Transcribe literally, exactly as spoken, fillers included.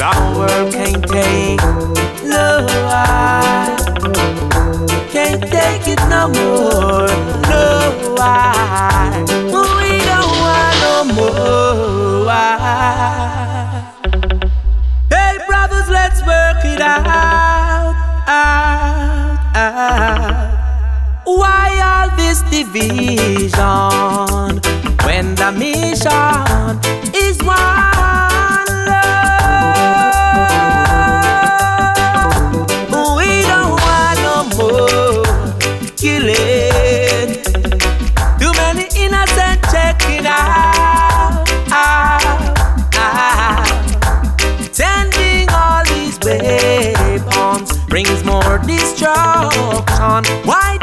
Our world can't take, no, I can't take it no more. No, I, we don't want no more. I, hey brothers, let's work it out, out, out. Why all this division when the mission is one love? We don't want no more killing. Too many innocent checking out, out, out. Sending all these weapons brings more destruction. Why